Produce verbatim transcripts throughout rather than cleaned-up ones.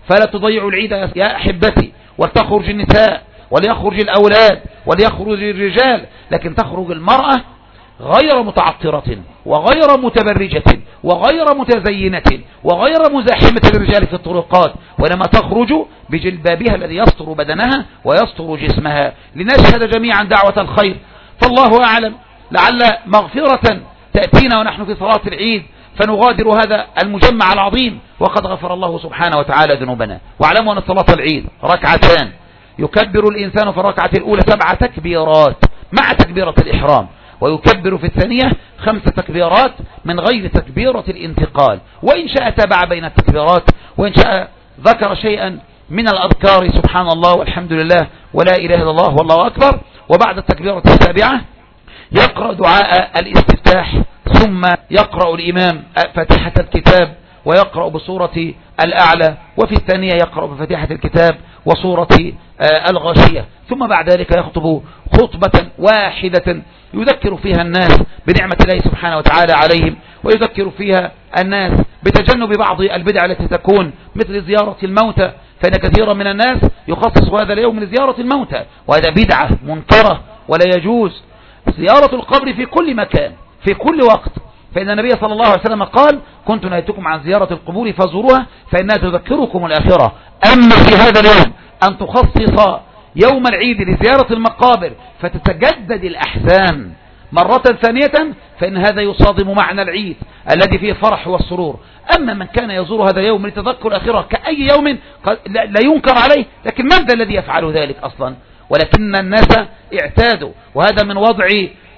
فلا تضيعوا العيد يا أحبتي، ولتخرج النساء وليخرج الأولاد وليخرج الرجال، لكن تخرج المرأة غير متعطرة وغير متبرجة وغير متزينة وغير مزاحمة للرجال في الطرقات، وإنما تخرج بجلبابها الذي يستر بدنها ويستر جسمها، لنشهد جميعا دعوة الخير. فالله أعلم، لعل مغفرة تأتينا ونحن في صلاة العيد فنغادر هذا المجمع العظيم وقد غفر الله سبحانه وتعالى ذنوبنا. واعلموا أن صلاة العيد ركعتان، يكبر الإنسان في الركعة الأولى سبع تكبيرات مع تكبيرة الإحرام، ويكبر في الثانية خمس تكبيرات من غير تكبيرة الانتقال، وإن شاء تابع بين التكبيرات، وإن شاء ذكر شيئا من الأذكار سبحان الله والحمد لله ولا إله إلا الله والله أكبر. وبعد التكبيرة السابعة يقرأ دعاء الاستفتاح، ثم يقرأ الإمام فاتحة الكتاب ويقرأ بسورة الأعلى، وفي الثانية يقرأ بفاتحة الكتاب وسورة الغاشية، ثم بعد ذلك يخطب خطبة واحدة يذكر فيها الناس بنعمة الله سبحانه وتعالى عليهم، ويذكر فيها الناس بتجنب بعض البدع التي تكون مثل زيارة الموتى، فإن كثيرا من الناس يخصص هذا اليوم لزيارة الموتى، وهذا بدعة منكرة ولا يجوز. زيارة القبر في كل مكان في كل وقت، فإن النبي صلى الله عليه وسلم قال: كنت نهيتكم عن زيارة القبور فزوروها فإنها تذكركم الآخرة. أما في هذا اليوم أن تخصص يوم العيد لزيارة المقابر فتتجدد الأحزان مرة ثانية، فإن هذا يصادم معنى العيد الذي فيه فرح والسرور. أما من كان يزور هذا اليوم لتذكر الآخرة كأي يوم لا ينكر عليه، لكن من ذا الذي يفعل ذلك أصلا؟ ولكن الناس اعتادوا، وهذا من وضع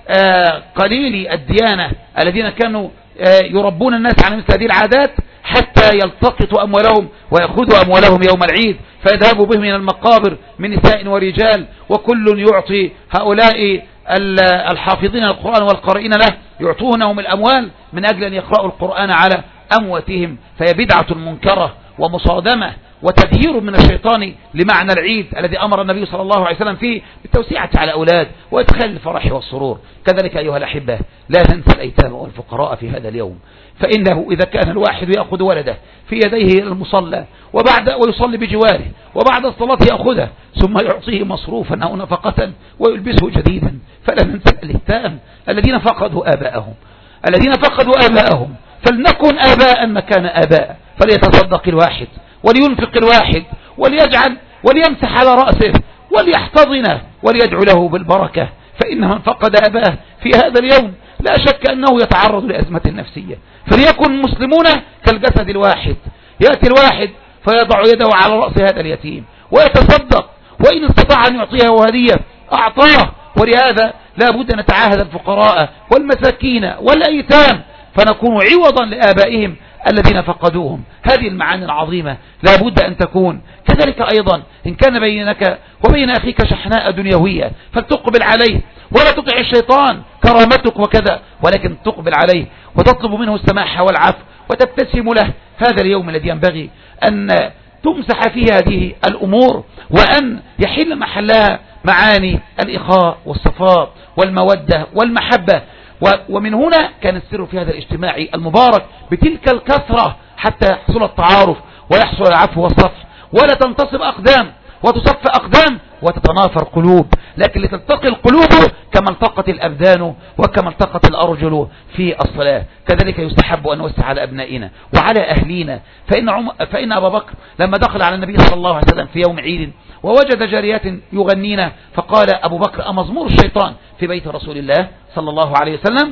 آه قليل الديانة الذين كانوا آه يربون الناس على مثل هذه العادات، حتى يلتقطوا أموالهم ويأخذوا أموالهم يوم العيد فيذهبوا بهم من المقابر من نساء ورجال، وكل يعطي هؤلاء الحافظين القرآن والقارئين له يعطونهم الأموال من أجل أن يقرأوا القرآن على أمواتهم، فهي بدعة منكرة ومصادمة وتدهير من الشيطان لمعنى العيد الذي أمر النبي صلى الله عليه وسلم فيه بالتوسعة على الأولاد وإدخال الفرح والسرور. كذلك أيها الأحبة لا ننسى الأيتام والفقراء في هذا اليوم، فإنه إذا كان الواحد يأخذ ولده في يديه المصلى وبعد ويصلي بجواره وبعد الصلاة يأخذه ثم يعطيه مصروفا أو نفقة ويلبسه جديدا، فلا ننسى الأيتام الذين فقدوا آباءهم الذين فقدوا آباءهم فلنكن آباء مكان آباء، فليتصدق الواحد ولينفق الواحد وليجعل وليمسح على رأسه وليحتضنه وليدعو له بالبركة، فإن من فقد أباه في هذا اليوم لا شك أنه يتعرض لأزمة نفسية. فليكن المسلمون كالجسد الواحد، يأتي الواحد فيضع يده على رأس هذا اليتيم ويتصدق، وإن استطاع أن يعطيه هدية أعطاه. ولهذا لا بد أن نتعاهد الفقراء والمساكين والأيتام فنكون عوضا لآبائهم الذين فقدوهم. هذه المعاني العظيمة لا بد أن تكون. كذلك أيضا إن كان بينك وبين أخيك شحناء دنيوية فلتقبل عليه ولا تطع الشيطان كرامتك وكذا، ولكن تقبل عليه وتطلب منه السماح والعفو وتبتسم له. هذا اليوم الذي ينبغي أن تمسح فيه هذه الأمور وأن يحل محلها معاني الإخاء والصفاء والمودة والمحبة. ومن هنا كان السر في هذا الاجتماع المبارك بتلك الكثرة حتى يحصل التعارف ويحصل العفو والصفح، ولا تنتصب أقدام وتصف أقدام وتتنافر قلوب، لكن لتلتقي القلوب كما التقت الأبدان وكما التقت الأرجل في الصلاة. كذلك يستحب أن نوسع على أبنائنا وعلى أهلينا، فإن, عم... فإن أبا بكر لما دخل على النبي صلى الله عليه وسلم في يوم عيد ووجد جاريات يغنين فقال أبو بكر: أمزمور الشيطان في بيت رسول الله صلى الله عليه وسلم؟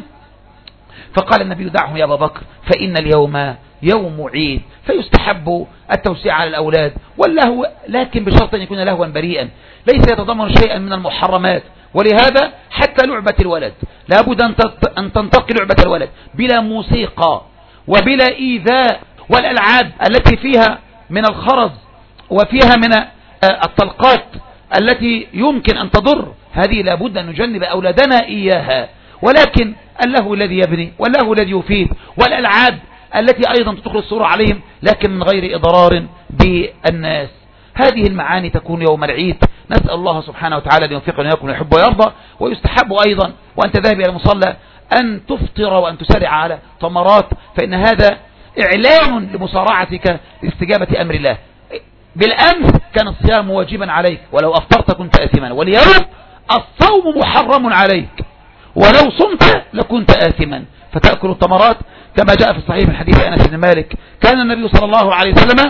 فقال النبي: دعهم يا أبا بكر فإن اليوم يوم عيد، فيستحب التوسيع على الأولاد واللهو، لكن بشرط أن يكون لهوا بريئا ليس يتضمن شيئا من المحرمات. ولهذا حتى لعبة الولد لابد أن تنتقي لعبة الولد بلا موسيقى وبلا إيذاء، والألعاب التي فيها من الخرز وفيها من الطلقات التي يمكن أن تضر هذه لابد أن نجنب أولادنا إياها، ولكن اللهو الذي يبني واللهو الذي يفيد، والألعاب التي أيضا تدخل الصورة عليهم لكن من غير إضرار بالناس. هذه المعاني تكون يوم العيد. نسأل الله سبحانه وتعالى أن يوفقنا ويكون يحب ويرضى. ويستحب أيضا وأنت ذاهب إلى المصلى أن تفطر وأن تسارع على تمرات، فإن هذا إعلان لمسارعتك لاستجابة أمر الله. بالأمس كان الصيام واجبا عليك ولو أفطرت كنت آثما، واليوم الصوم محرم عليك ولو صمت لكنت آثما. فتأكل التمرات كما جاء في الصحيح من حديث أنس بن مالك كان النبي صلى الله عليه وسلم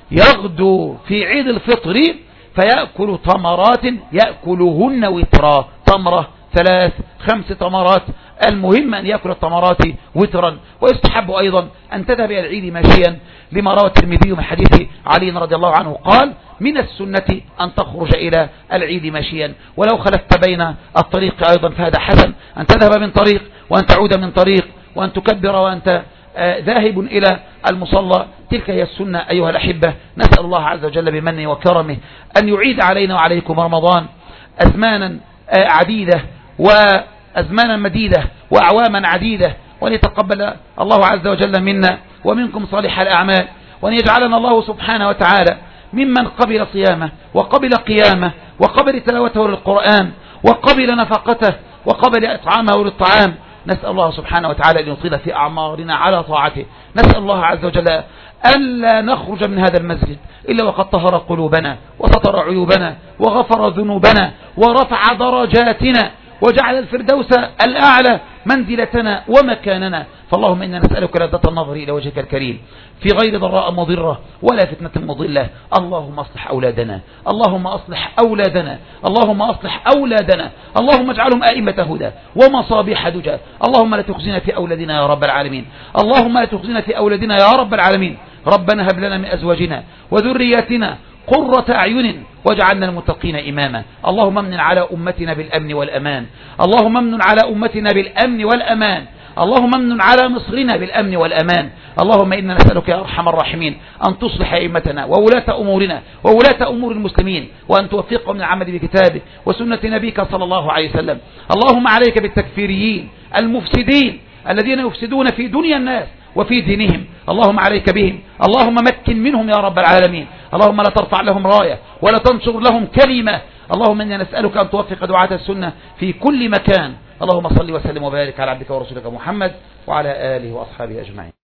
يغدو في عيد الفطر فيأكل تمرات يأكلهن وترا، تمرة ثلاث خمس تمرات، المهم أن يأكل التمرات وترا. ويستحب أيضا أن تذهب إلى العيد ماشيا لما روى الترمذي من حديث علي رضي الله عنه قال من السنة أن تخرج إلى العيد ماشيا، ولو خلفت بين الطريق أيضا فهذا حسن، أن تذهب من طريق وأن تعود من طريق وأن تكبر وأنت ذاهب إلى المصلى، تلك هي السنة أيها الأحبة. نسأل الله عز وجل بمنه وكرمه أن يعيد علينا وعليكم رمضان أزمانا عديدة وأزمانا مديدة وأعواما عديدة، وأن يتقبل الله عز وجل منا ومنكم صالح الأعمال، وأن يجعلنا الله سبحانه وتعالى ممن قبل صيامه وقبل قيامه وقبل تلاوته للقرآن وقبل نفقته وقبل إطعامه للطعام. نسأل الله سبحانه وتعالى أن يطيل في أعمارنا على طاعته. نسأل الله عز وجل ألا نخرج من هذا المسجد إلا وقد طهر قلوبنا وستر عيوبنا وغفر ذنوبنا ورفع درجاتنا وجعل الفردوس الأعلى منزلتنا ومكاننا. فاللهم إنا نسألك لذة النظر إلى وجهك الكريم في غير ضراء مضرة ولا فتنة مضلة. اللهم أصلح أولادنا، اللهم أصلح أولادنا، اللهم أصلح أولادنا، اللهم اجعلهم أئمة هدى ومصابيح دجى. اللهم لا تخزنا في أولادنا يا رب العالمين، اللهم لا تخزنا في أولادنا يا رب العالمين. ربنا هب لنا من أزواجنا وذرياتنا قرة أعين واجعلنا المتقين إماما. اللهم امن على أمتنا بالأمن والأمان، اللهم امن على أمتنا بالأمن والأمان، اللهم امن على مصرنا بالأمن والأمان. اللهم إنا نسألك يا أرحم الراحمين أن تصلح أئمتنا وولاة أمورنا وولاة أمور المسلمين، وأن توفقهم من العمل بكتابك وسنة نبيك صلى الله عليه وسلم. اللهم عليك بالتكفيريين المفسدين الذين يفسدون في دنيا الناس وفي دينهم، اللهم عليك بهم، اللهم مكن منهم يا رب العالمين. اللهم لا ترفع لهم راية ولا تنشر لهم كلمة. اللهم إنا نسألك أن توفق دعاة السنة في كل مكان. اللهم صل وسلم وبارك على عبدك ورسولك محمد وعلى آله وأصحابه أجمعين.